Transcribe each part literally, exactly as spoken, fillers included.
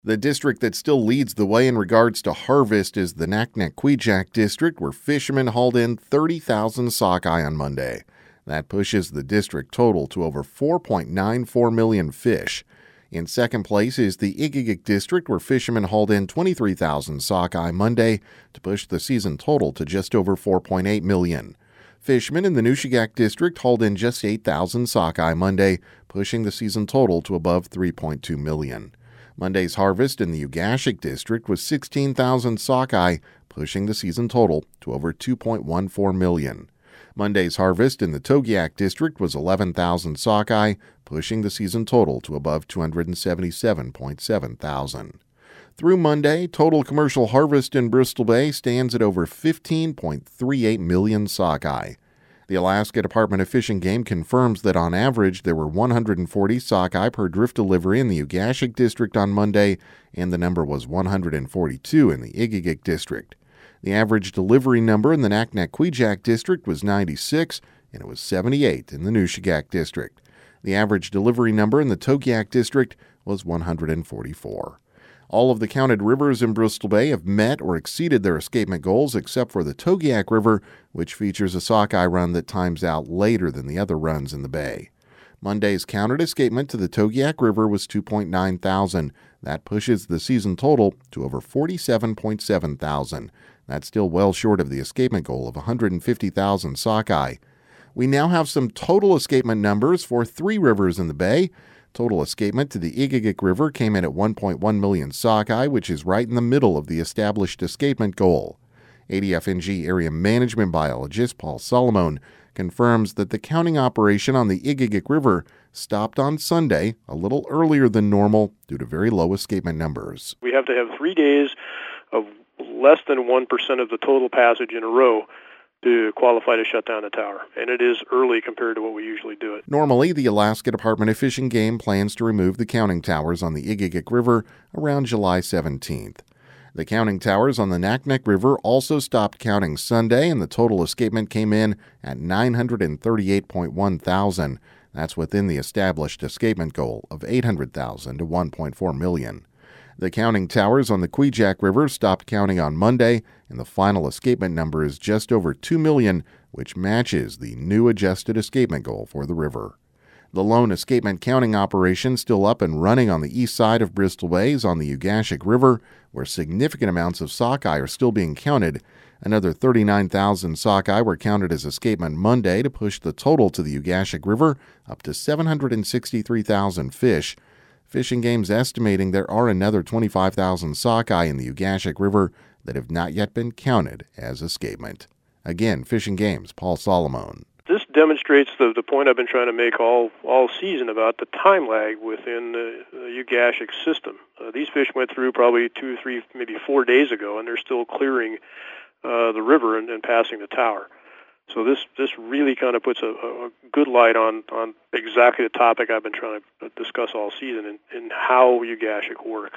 The district that still leads the way in regards to harvest is the Naknek-Kvichak district, where fishermen hauled in thirty thousand sockeye on Monday. That pushes the district total to over four point nine four million fish. In second place is the Igigik district, where fishermen hauled in twenty-three thousand sockeye Monday to push the season total to just over four point eight million. Fishermen in the Nushagak district hauled in just eight thousand sockeye Monday, pushing the season total to above three point two million. Monday's harvest in the Ugashik district was sixteen thousand sockeye, pushing the season total to over two point one four million. Monday's harvest in the Togiak district was eleven thousand sockeye, pushing the season total to above two hundred seventy-seven point seven thousand. Through Monday, total commercial harvest in Bristol Bay stands at over fifteen point three eight million sockeye. The Alaska Department of Fish and Game confirms that on average there were one hundred forty sockeye per drift delivery in the Ugashik district on Monday, and the number was one hundred forty-two in the Igigik district. The average delivery number in the Naknek-Kvichak district was ninety-six, and it was seventy-eight in the Nushagak district. The average delivery number in the Togiak district was one hundred forty-four. All of the counted rivers in Bristol Bay have met or exceeded their escapement goals except for the Togiak River, which features a sockeye run that times out later than the other runs in the bay. Monday's counted escapement to the Togiak River was two point nine thousand. That pushes the season total to over forty-seven point seven thousand. That's still well short of the escapement goal of one hundred fifty thousand sockeye. We now have some total escapement numbers for three rivers in the bay. Total escapement to the Igigik River came in at one point one million sockeye, which is right in the middle of the established escapement goal. A D F N G area management biologist Paul Solomon confirms that the counting operation on the Igigik River stopped on Sunday a little earlier than normal due to very low escapement numbers. We have to have three days of less than one percent of the total passage in a row to qualify to shut down the tower, and it is early compared to what we usually do it. Normally, the Alaska Department of Fish and Game plans to remove the counting towers on the Igigik River around July seventeenth. The counting towers on the Naknek River also stopped counting Sunday, and the total escapement came in at nine hundred thirty-eight point one thousand. That's within the established escapement goal of eight hundred thousand to one point four million. The counting towers on the Kvichak River stopped counting on Monday, and the final escapement number is just over two million, which matches the new adjusted escapement goal for the river. The lone escapement counting operation still up and running on the east side of Bristol Bay is on the Ugashik River, where significant amounts of sockeye are still being counted. Another thirty-nine thousand sockeye were counted as escapement Monday to push the total to the Ugashik River up to seven hundred sixty-three thousand fish. Fish and Game's estimating there are another twenty-five thousand sockeye in the Ugashik River that have not yet been counted as escapement. Again, Fish and Game's Paul Solomon. This demonstrates the, the point I've been trying to make all, all season about the time lag within the, the Ugashik system. Uh, these fish went through probably two, three, maybe four days ago, and they're still clearing uh, the river and, and passing the tower. So this this really kind of puts a, a good light on, on exactly the topic I've been trying to discuss all season and, and how Ugashik works.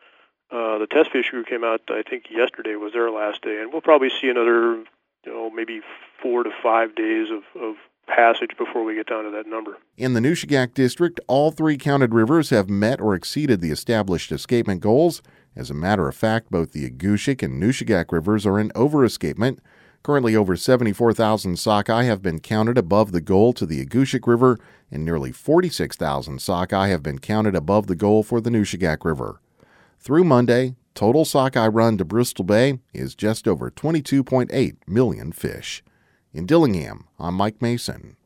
Uh, the test fish crew came out, I think yesterday was their last day, and we'll probably see another, you know, maybe four to five days of, of passage before we get down to that number. In the Nushagak district, all three counted rivers have met or exceeded the established escapement goals. As a matter of fact, both the Agushik and Nushagak rivers are in over-escapement. Currently, over seventy-four thousand sockeye have been counted above the goal to the Agushik River, and nearly forty-six thousand sockeye have been counted above the goal for the Nushagak River. Through Monday, total sockeye run to Bristol Bay is just over twenty-two point eight million fish. In Dillingham, I'm Mike Mason.